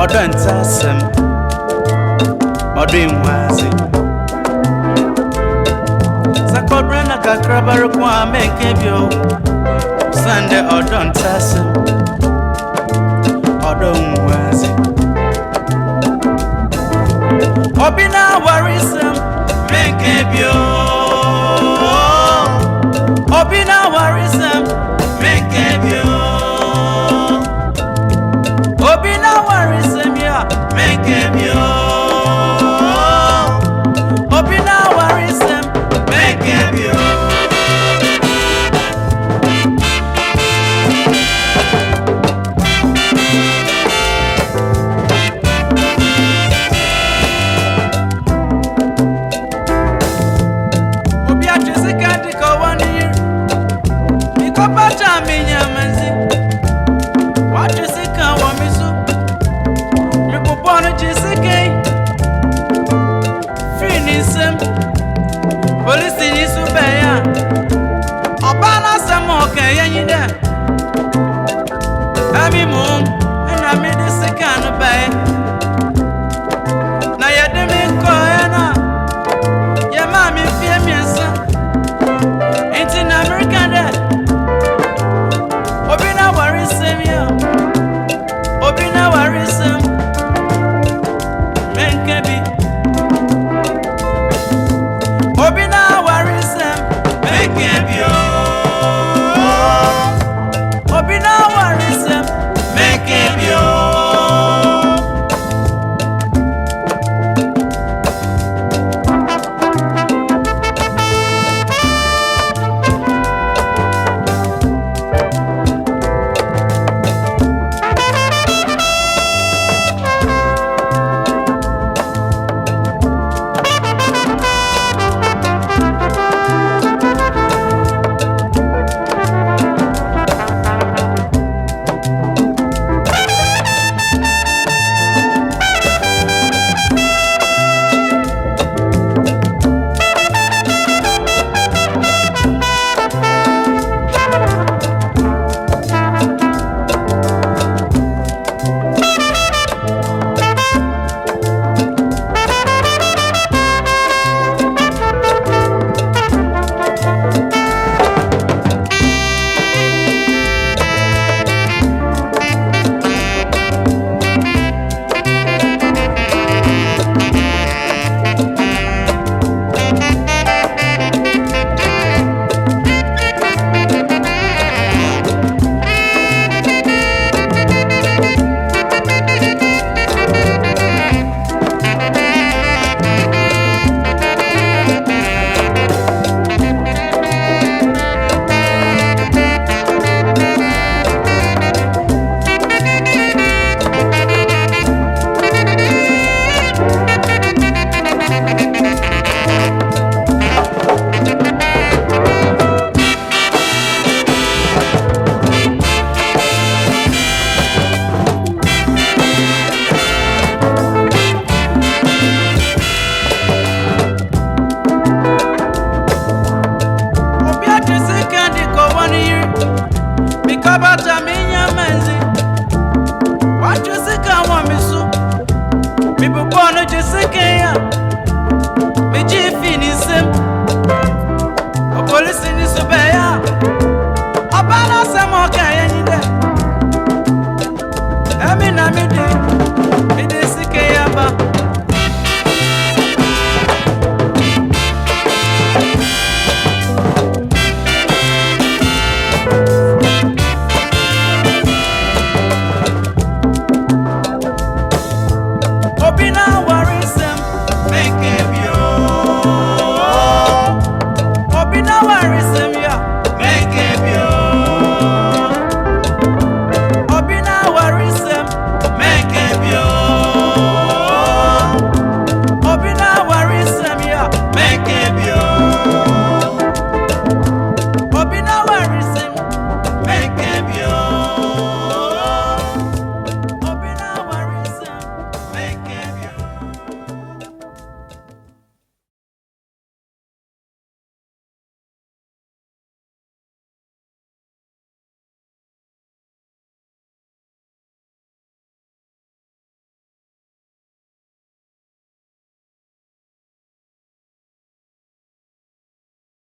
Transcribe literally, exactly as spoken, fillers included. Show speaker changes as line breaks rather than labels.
Odo ntasem Odo inwazi Sakodre na kakrabaru kwa mekebyo Sande odo ntasem Odo inwazi Obina warisem mekebyo Obina warisem mekebyo Obina warisem ya mekebyo Obina warisem mekebyo Obia Jessica diko wani Nikopa chaminya manzi Wa Jessica wa misu Mipoponu Jessica Finisem Polisi nisu beya Obana samoke yenyide Ami mum Ena midi sikanu beye Na yedemi koena Ye mami fie miensa Inti na American de Obina warisem ya Obina warisem Menkebi Obina warisem Menkebi Obina warisem Menkebi Mikaba chaminya manzi Wa Jessica wa misu Mipoponu Jessica ya Miji finisem Polisi nisu beya Obana samoke yenyide Emi na midi Midi sike ya ba Obina wa